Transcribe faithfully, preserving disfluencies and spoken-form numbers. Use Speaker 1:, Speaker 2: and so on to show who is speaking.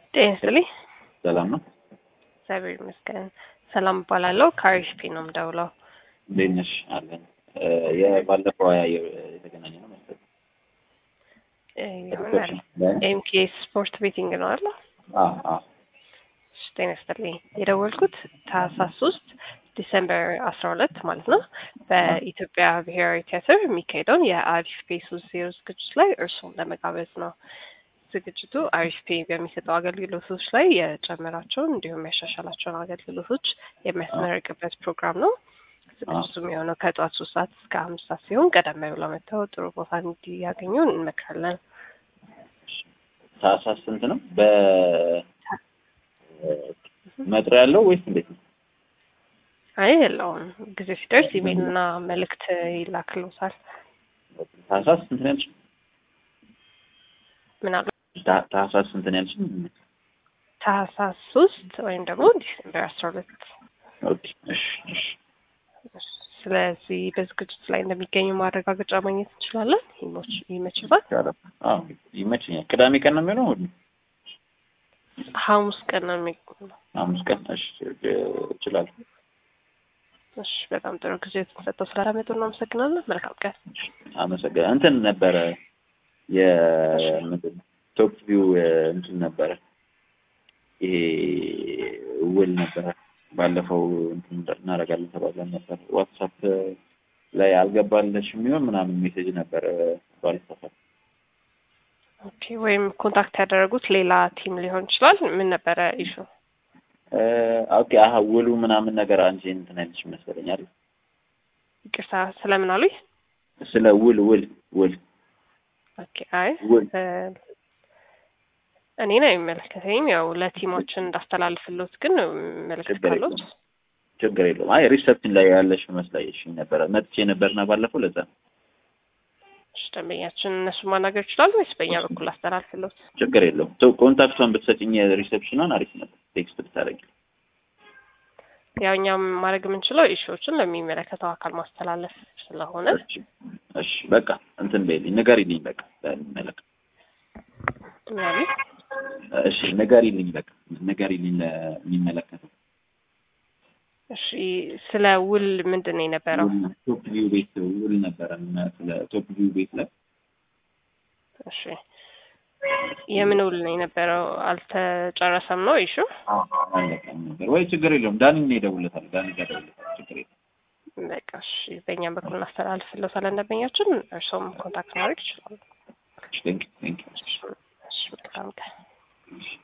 Speaker 1: ጤንስሊ
Speaker 2: ሰላም ነው።
Speaker 1: እግዚአብሔር ይመስገን። ሰላም እባላለሁ። ከአሪፍ ነው የምደውለው።
Speaker 2: እንዴት ነሽ? አለን የባለፈው ያየው የተገናኘ ነው መሰለኝ።
Speaker 1: ይሆናል ኤምኬ ስፖርት ቤቲንግ ነው አለ።
Speaker 2: አዎ አዎ።
Speaker 1: ጤንስሊ የደወልኩት ታህሳስ ሶስት ዲሴምበር አስራ ሁለት ማለት ነው በኢትዮጵያ ብሔራዊ ቲያትር የሚካሄደውን የአሪፍ ፔ ሶስት ዜሮ ዝግጅት ላይ እርሱን ለመጋበዝ ነው። ዝግጅቱ አሪፍ ፔ በሚሰጠው አገልግሎቶች ላይ የጨመራቸውን እንዲሁም ያሻሻላቸውን አገልግሎቶች የሚያስመረቅበት ፕሮግራም ነው። ዝግጅቱ የሚሆነው ከጠዋት ሶስት ሰዓት እስከ አምስት ሰዓት ሲሆን ቀደም ብለው መጥተው ጥሩ ቦታ እንዲያገኙ እንመክራለን።
Speaker 2: ታህሳስ ስንት ነው? በ መጥሪያ ያለው ወይስ እንዴት ነው?
Speaker 1: አይ የለውም። ጊዜ ሲደርስ ኢሜልና መልእክት ይላክልዎታል።
Speaker 2: ታህሳስ ስንት ነው ያልሽኝ?
Speaker 1: ምን አሉ?
Speaker 2: ታህሳስ ስንት ነው ያልሽኝ?
Speaker 1: ታህሳስ ሶስት ወይም ደግሞ ዲሴምበር አስራ ሁለት
Speaker 2: ኦኬ። እሺ እሺ።
Speaker 1: ስለዚህ በዝግጅት ላይ እንደሚገኙ ማረጋገጫ ማግኘት እንችላለን። ይሞች ይመችባል?
Speaker 2: አዎ ይመችኛል። ቅዳሜ ቀን ነው የሚሆነው?
Speaker 1: ሐሙስ ቀን ነው የሚሆነው።
Speaker 2: ሐሙስ ቀን። እሺ እችላለሁ።
Speaker 1: እሺ በጣም ጥሩ ጊዜ ተሰጥቶ ስላዳመጡ እናመሰግናለን። መልካም ቀን።
Speaker 2: አመሰግናለሁ። እንትን ነበረ የምንድን ቶፕ ቪው እንትን ነበረ ይሄ ውል ነበረ ባለፈው እንትን እናደርጋለን ተባብለን ነበር። ዋትስአፕ ላይ አልገባልሽም ይሆን ምናምን ሜሴጅ ነበረ ባለፈው።
Speaker 1: ኦኬ። ወይም ኮንታክት ያደረጉት ሌላ ቲም ሊሆን ይችላል። ምን ነበረ ኢሹ?
Speaker 2: ኦኬ። አሃ ውሉ ምናምን ነገር አንቺ እንትን አይልሽ መሰለኛል።
Speaker 1: ይቅርታ ስለምን አሉኝ?
Speaker 2: ስለ ውል ውል ውል
Speaker 1: ኦኬ። አይ እኔ ነው የሚመለከተኝ። ያው ለቲሞችን እንዳስተላልፍልዎት ግን መልእክት ካሉት
Speaker 2: ችግር የለውም። አይ ሪሰፕሽን ላይ ያለሽ መስላየሽኝ ነበረ መጥቼ ነበርና ባለፈው ለዛ ነው።
Speaker 1: እሺ ደንበኛችን እነሱ ማናገር ይችላሉ ወይስ በእኛ በኩል አስተላልፍልዎት?
Speaker 2: ችግር የለውም። ቶ ኮንታክቷን ብትሰጪኝ ሪሰፕሽኗን አሪፍ ነበር። ቴክስት ብታረጊ።
Speaker 1: ያው እኛም ማድረግ የምንችለው ኢሹዎችን ለሚመለከተው አካል ማስተላለፍ ስለሆነ
Speaker 2: እሺ በቃ እንትን በይልኝ ንገሪልኝ። በቃ ለሚመለከተው
Speaker 1: ያሊ
Speaker 2: እሺ ንገሪልኝ። በቃ ንገሪልኝ ለሚመለከተው።
Speaker 1: እሺ ስለ ውል ምንድን ነው የነበረው?
Speaker 2: ቶፕ ቪው ቤት ውል ነበረ። ስለ ቶፕ ቪው ቤት ላይ
Speaker 1: እሺ የምን ውል ነው የነበረው? አልተጨረሰም ነው ኢሹ?
Speaker 2: አዎ አለቀም ነበር ወይ? ችግር የለውም። ዳኒ ነው የደውልለታል። ዳኒ ጋር ደውልለታል። ችግር የለውም።
Speaker 1: በቃ እሺ በእኛም በኩል እናስተላልፍልዎታለን። ደንበኛችን እርሶም ኮንታክት ማድረግ ይችላሉ።
Speaker 2: ቴንክ ቴንክ
Speaker 1: እሺ መልካም ቀን።